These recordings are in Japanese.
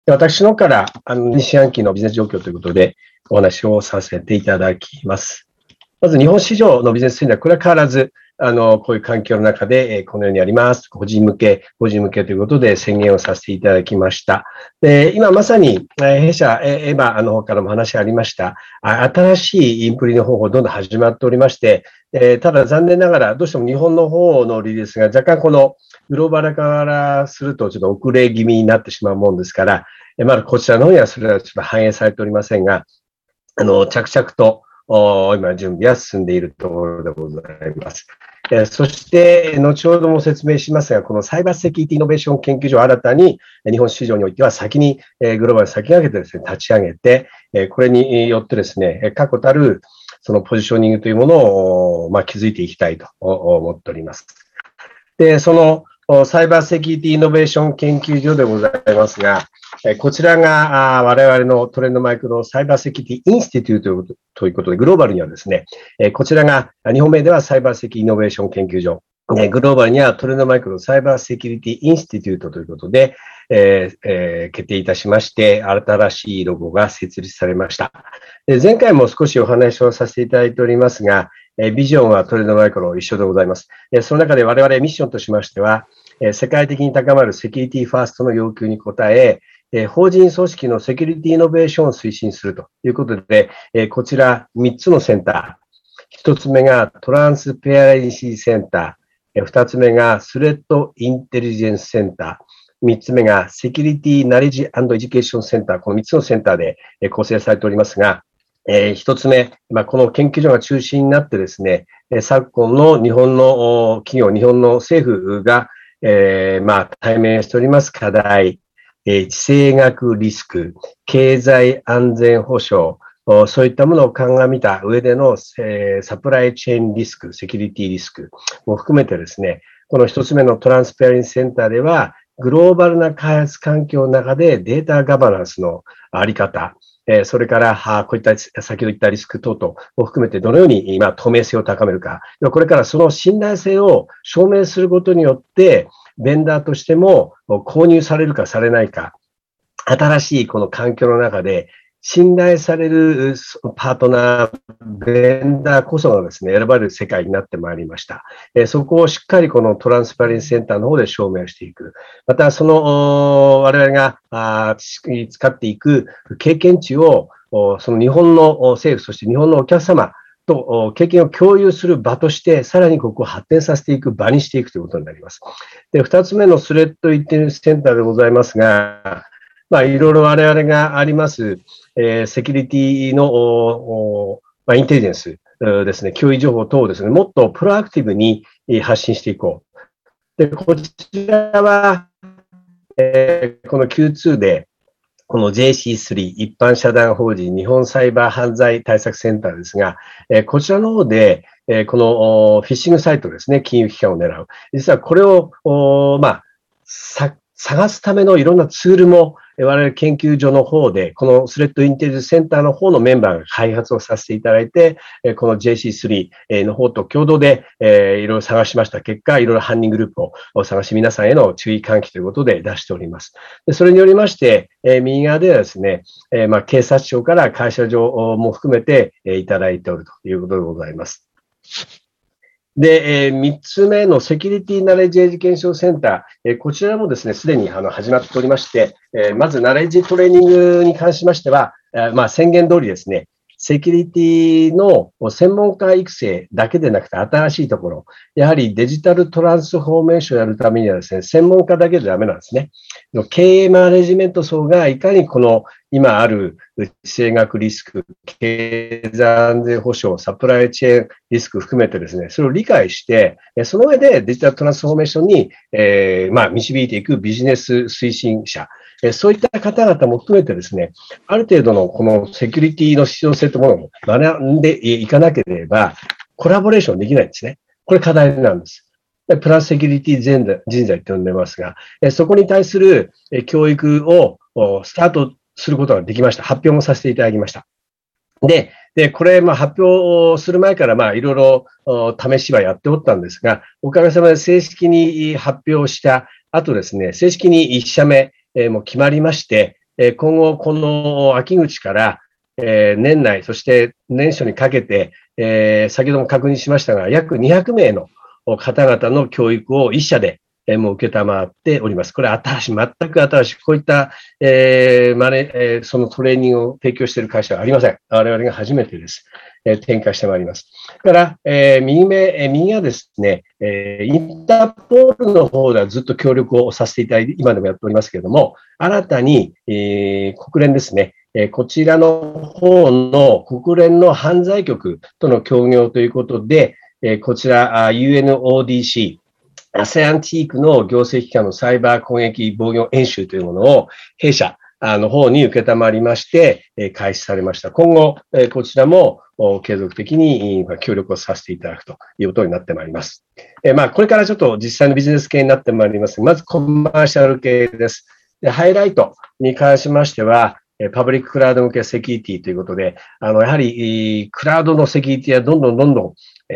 私の方から、西半期のビジネス状況ということで、お話をさせていただきます。まず、日本市場のビジネス戦略、これは変わらず、こういう環境の中で、このようにあります。個人向けということで宣言をさせていただきました。で、今まさに、弊社、エバの方からも話がありました、新しいインプリの方法、どんどん始まっておりまして、ただ残念ながら、どうしても日本の方のリリースが若干このグローバル化からするとちょっと遅れ気味になってしまうもんですから、まだこちらの方にはそれはちょっと反映されておりませんが、着々と今準備は進んでいるところでございます。そして、後ほども説明しますが、このサイバーセキュリティイノベーション研究所を新たに日本市場においては先にグローバルに先駆けてですね、立ち上げて、これによってですね、確固たるそのポジショニングというものを築いていきたいと思っております。で、そのサイバーセキュリティイノベーション研究所でございますが、こちらが我々のトレンドマイクのサイバーセキュリティインスティテュートということで、グローバルにはですね、こちらが日本名ではサイバーセキュリティイノベーション研究所、グローバルにはトレンドマイクのサイバーセキュリティインスティテュートということで、決定いたしまして、新しいロゴが設立されました。前回も少しお話をさせていただいておりますが、ビジョンはトレンドマイクの一緒でございます。その中で我々ミッションとしましては、世界的に高まるセキュリティファーストの要求に応え、法人組織のセキュリティイノベーションを推進するということで、こちら3つのセンター。1つ目がトランスペアレンシーセンター。2つ目がスレッドインテリジェンスセンター。3つ目がセキュリティナレッジ&エデュケーションセンター。この3つのセンターで構成されておりますが、1つ目、この研究所が中心になってですね、昨今の日本の企業、日本の政府が、対面しております課題、地政学リスク、経済安全保障、そういったものを鑑みた上での、サプライチェーンリスク、セキュリティリスクも含めてですね、この一つ目のトランスペアレンスセンターでは、グローバルな開発環境の中でデータガバナンスのあり方、それから、こういった先ほど言ったリスク等々を含めてどのように今透明性を高めるか、これからその信頼性を証明することによって、ベンダーとしても購入されるかされないか、新しいこの環境の中で信頼されるパートナー、ベンダーこそがですね、選ばれる世界になってまいりました。そこをしっかりこのトランスパレンスセンターの方で証明していく。また、その我々が使っていく経験値を、その日本の政府、そして日本のお客様と経験を共有する場として、さらにここを発展させていく場にしていくということになります。で、二つ目のスレッドインテリジェンスセンターでございますが、いろいろ我々があります、セキュリティのインテリジェンスですね、脅威情報等をですね、もっとプロアクティブに発信していこう。で、こちらは、この Q2 で、この JC3 一般社団法人日本サイバー犯罪対策センターですが、こちらの方で、このフィッシングサイトですね、金融機関を狙う。実はこれを、探すためのいろんなツールも我々研究所の方で、このスレッドインテリジェンスセンターの方のメンバーが開発をさせていただいて、この JC3 の方と共同でいろいろ探しました結果、いろいろ犯人グループを探し皆さんへの注意喚起ということで出しております。でそれによりまして、右側ではですね、警察庁から会社上も含めていただいておるということでございます。で、3つ目のセキュリティナレッジエデュケーションセンター、こちらもですね、すでに始まっておりまして、まずナレッジトレーニングに関しましては、宣言通りですね、セキュリティの専門家育成だけでなくて新しいところ、やはりデジタルトランスフォーメーションをやるためにはですね、専門家だけでダメなんですね。経営マネジメント層がいかにこの今ある地政学リスク、経済安全保障、サプライチェーンリスク含めてですね、それを理解して、その上でデジタルトランスフォーメーションに、導いていくビジネス推進者、そういった方々も含めてですね、ある程度のこのセキュリティの必要性というものを学んでいかなければ、コラボレーションできないんですね。これ課題なんです。プラスセキュリティ人材って呼んでますが、そこに対する教育をスタートすることができました。発表もさせていただきました。で、これ、発表する前からいろいろ試しはやっておったんですが、おかげさまで正式に発表した後ですね、正式に1社目も決まりまして、 今後、この秋口から、年内、そして年初にかけて、先ほども確認しましたが、約200名の方々の教育を一社で、もう受けたまっております。これ全く新しい、こういった、そのトレーニングを提供している会社はありません。我々が初めてです。展開してまいります。だから、右がですね、インターポールの方ではずっと協力をさせていただいて、今でもやっておりますけれども、新たに、国連ですね、こちらの方の国連の犯罪局との協業ということで、こちら UNODC、ASEAN 地域の行政機関のサイバー攻撃防御演習というものを弊社の方に受けたまりまして、開始されました。今後、こちらも継続的に協力をさせていただくということになってまいります。これからちょっと実際のビジネス系になってまいります。まずコマーシャル系です。ハイライトに関しましては、パブリッククラウド向けセキュリティということで、やはりクラウドのセキュリティはどんどん、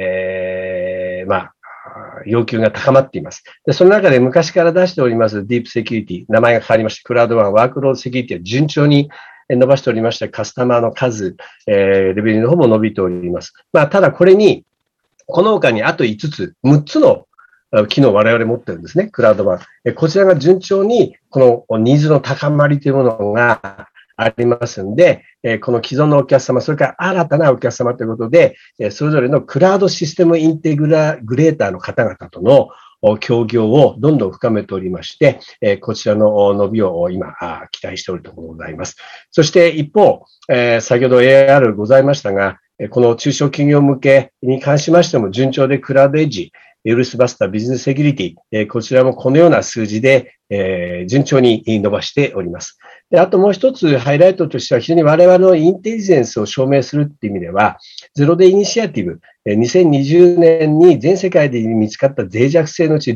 要求が高まっています。で、その中で昔から出しておりますディープセキュリティ、名前が変わりまして、クラウドワンワークロードセキュリティは順調に伸ばしておりまして、カスタマーの数、レベルの方も伸びております。ただこれに、この他にあと5つ、6つの機能を我々持ってるんですね、クラウドワン。こちらが順調に、このニーズの高まりというものがありますんで、この既存のお客様、それから新たなお客様ということで、それぞれのクラウドシステムインテグレーターの方々との協業をどんどん深めておりまして、こちらの伸びを今、期待しておるところでございます。そして一方、先ほど AR ございましたが、この中小企業向けに関しましても順調でクラウドエッジ、ウイルスバスター、ビジネスセキュリティ、こちらもこのような数字で、順調に伸ばしております。で、あともう一つハイライトとしては非常に我々のインテリジェンスを証明するっていう意味では、ゼロデイイニシアティブ、2020年に全世界で見つかった脆弱性のうち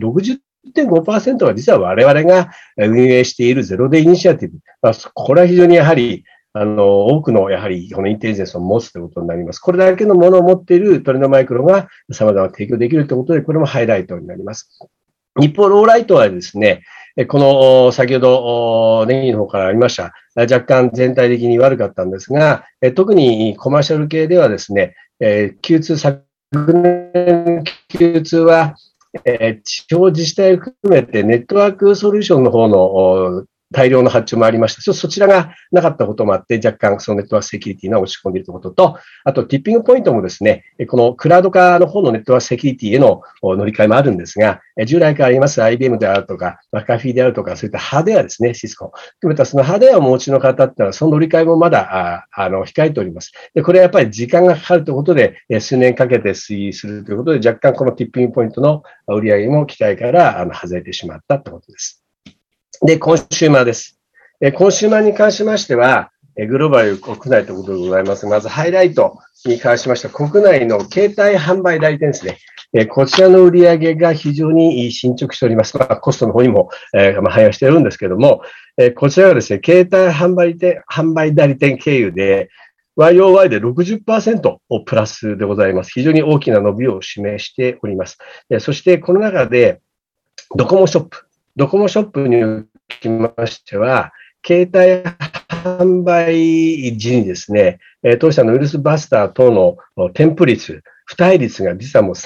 60.5% は実は我々が運営しているゼロデイイニシアティブ。これは非常にやはり多くのやはりこのインテリジェンスを持つということになります。これだけのものを持っているトレンドマイクロが様々提供できるということで、これもハイライトになります。一方、ローライトはですね、この先ほどネギの方からありました、若干全体的に悪かったんですが、特にコマーシャル系ではですね、Q2 昨年 Q2 は、地方自治体を含めてネットワークソリューションの方の大量の発注もありました。そちらがなかったこともあって、若干そのネットワークセキュリティが落ち込んでいるということと、あとティッピングポイントもですね、このクラウド化の方のネットワークセキュリティへの乗り換えもあるんですが、従来からあります IBM であるとか、マカフィであるとか、そういったハードウェアですね、シスコ。含めたそのハードウェアをお持ちの方っていうのは、その乗り換えもまだ、控えております。で、これはやっぱり時間がかかるということで、数年かけて推移するということで、若干このティッピングポイントの売り上げも期待から外れてしまったということです。で、コンシューマーです。コンシューマーに関しましては、グローバル国内ということでございます。まずハイライトに関しましては、国内の携帯販売代理店ですね。こちらの売り上げが非常に進捗しております。コストの方にも、反映しているんですけれども、こちらはですね、携帯販売代理店経由で、YOY で 60% をプラスでございます。非常に大きな伸びを示しております。そして、この中で、ドコモショップにおきましては、携帯販売時にですね、当社のウイルスバスター等の添付率、付帯率が実はもう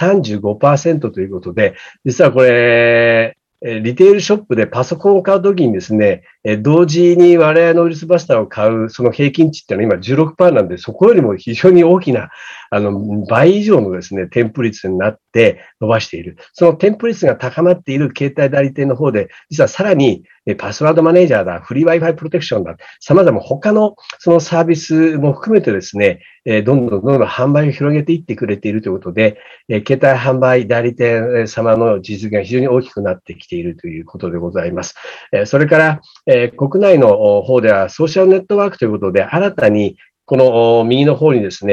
35% ということで、実はこれ、リテールショップでパソコンを買うときにですね、同時に我々のウイルスバスターを買うその平均値っていうのは今 16% なんで、そこよりも非常に大きな、倍以上のですね、添付率になって伸ばしている。その添付率が高まっている携帯代理店の方で、実はさらにパスワードマネージャーだ、フリー Wi-Fi プロテクションだ、様々他のそのサービスも含めてですね、どんどん販売を広げていってくれているということで、携帯販売代理店様の実現が非常に大きくなってきているということでございます。それから、国内の方ではソーシャルネットワークということで、新たにこの右の方にです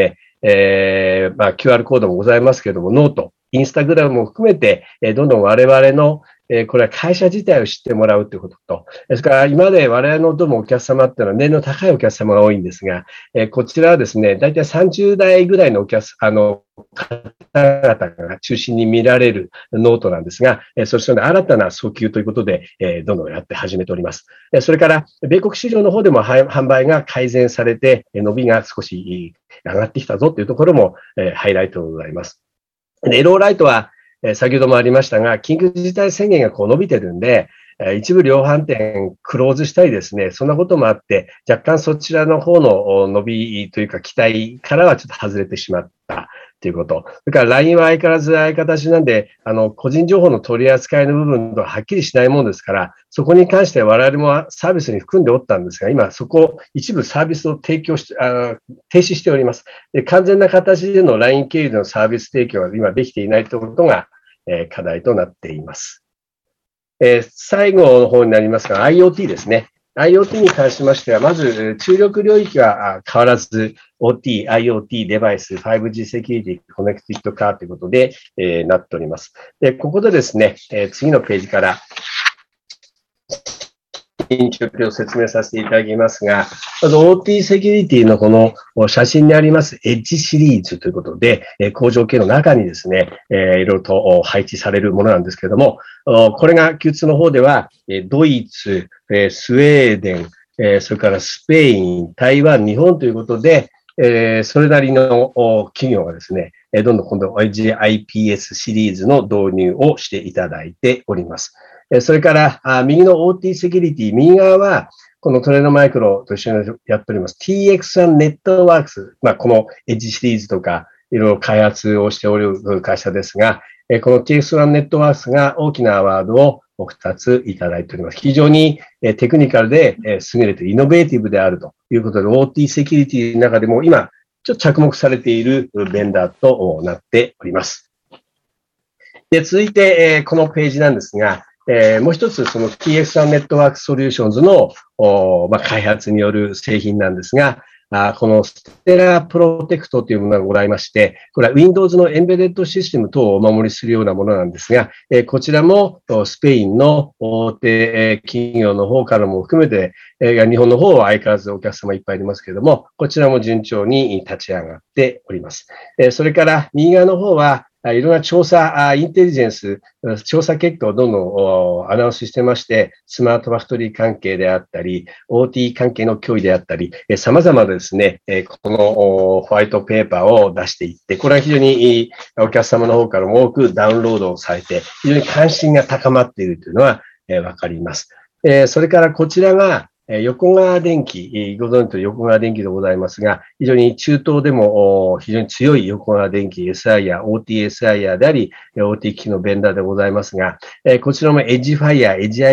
ね、QR コードもございますけれども、ノート、インスタグラムも含めて、どんどん我々のこれは会社自体を知ってもらうということと、ですから今まで我々のどもお客様っていうのは年の高いお客様が多いんですが、こちらはですね、だいたい30代ぐらいの方々が中心に見られるノートなんですが、そして新たな訴求ということで、どんどんやって始めております。それから、米国市場の方でも販売が改善されて、伸びが少し上がってきたぞというところも、ハイライトでございます。で、ローライトは、先ほどもありましたが、緊急事態宣言が伸びてるんで、一部量販店クローズしたりですね、そんなこともあって、若干そちらの方の伸びというか期待からはちょっと外れてしまったということ。それから LINE は相変わらずああいう形なんで、個人情報の取り扱いの部分とはっきりしないものですから、そこに関して我々もサービスに含んでおったんですが、今そこ一部サービスを停止しております。で、完全な形での LINE 経由でのサービス提供は今できていないということが、課題となっています。最後の方になりますが、IoT ですね。IoT に関しましては、まず、注力領域は変わらず、OT、IoT デバイス、5G セキュリティ、コネクティッドカーということで、なっております。で、ここでですね、次のページから、進捗を説明させていただきますが、まず OT セキュリティのこの写真にありますエッジシリーズということで、工場系の中にですね、いろいろと配置されるものなんですけれども、これが Q2 の方では、ドイツ、スウェーデン、それからスペイン、台湾、日本ということで、それなりの企業がですね、どんどん今度 IPS シリーズの導入をしていただいております。それから、右の OT セキュリティ、右側は、このトレードマイクロと一緒にやっております TX1 ネットワークス、このエッジシリーズとか、いろいろ開発をしておる会社ですが、この TX1 ネットワークスが大きなアワードを2ついただいております。非常にテクニカルで優れてイノベーティブであるということで、OT セキュリティの中でも今、ちょっと着目されているベンダーとなっております。で、続いて、このページなんですが、もう一つ、その TX1 ネットワークソリューションズの、開発による製品なんですが、このステラプロテクトというものがございまして、これは Windows のエンベデッドシステム等をお守りするようなものなんですが、こちらもスペインの大手企業の方からも含めて、日本の方は相変わらずお客様いっぱいいますけれども、こちらも順調に立ち上がっております。それから右側の方は、いろんな調査、インテリジェンス、調査結果をどんどんアナウンスしてまして、スマートファクトリー関係であったり、OT 関係の脅威であったり、様々ですね、このホワイトペーパーを出していって、これは非常にお客様の方からも多くダウンロードをされて、非常に関心が高まっているというのはわかります。それからこちらが、横川電機、ご存知の横川電機でございますが、非常に中東でも非常に強い横川電機 SIR、OTSIR であり、OT 機器のベンダーでございますが、こちらもエッジファイヤー、エッジ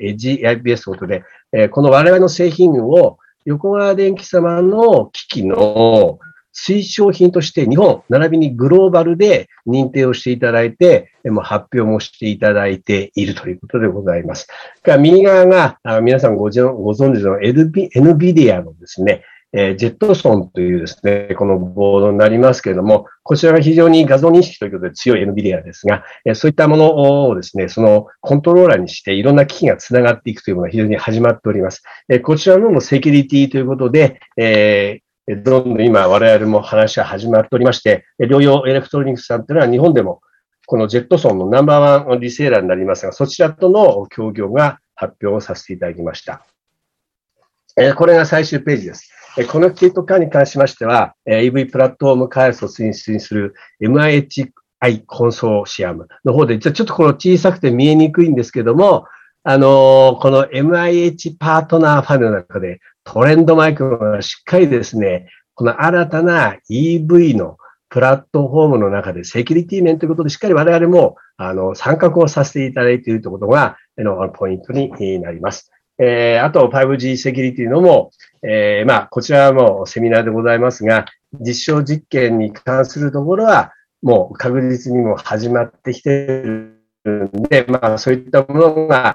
IPS ということで、この我々の製品を横川電機様の機器の推奨品として日本、並びにグローバルで認定をしていただいて、発表もしていただいているということでございます。右側が皆さんご存知の NVIDIA のですね、ジェットソンというですね、このボードになりますけれども、こちらが非常に画像認識ということで強い NVIDIA ですが、そういったものをですね、そのコントローラーにしていろんな機器がつながっていくというものが非常に始まっております。こちらのセキュリティということで、どんどん今我々も話が始まっておりまして、両用エレクトロニクスさんというのは日本でもこのジェットソンのナンバーワンリセーラーになりますが、そちらとの協業が発表をさせていただきました。これが最終ページです。コネクティッド化に関しましては、EV プラットフォーム開発を推進する MIHI コンソーシアムの方で、ちょっとこの小さくて見えにくいんですけども、この MIH パートナーファンの中でトレンドマイクロがしっかりですね、この新たな EV のプラットフォームの中でセキュリティ面ということでしっかり我々も参画をさせていただいているということがポイントになります。あと 5G セキュリティのも、こちらはもうセミナーでございますが、実証実験に関するところはもう確実にも始まってきているんで、そういったものが、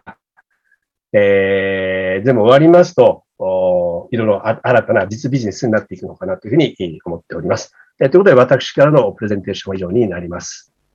でも終わりますと、いろいろ新たな実ビジネスになっていくのかなというふうに思っております。ということで、私からのプレゼンテーションは以上になります。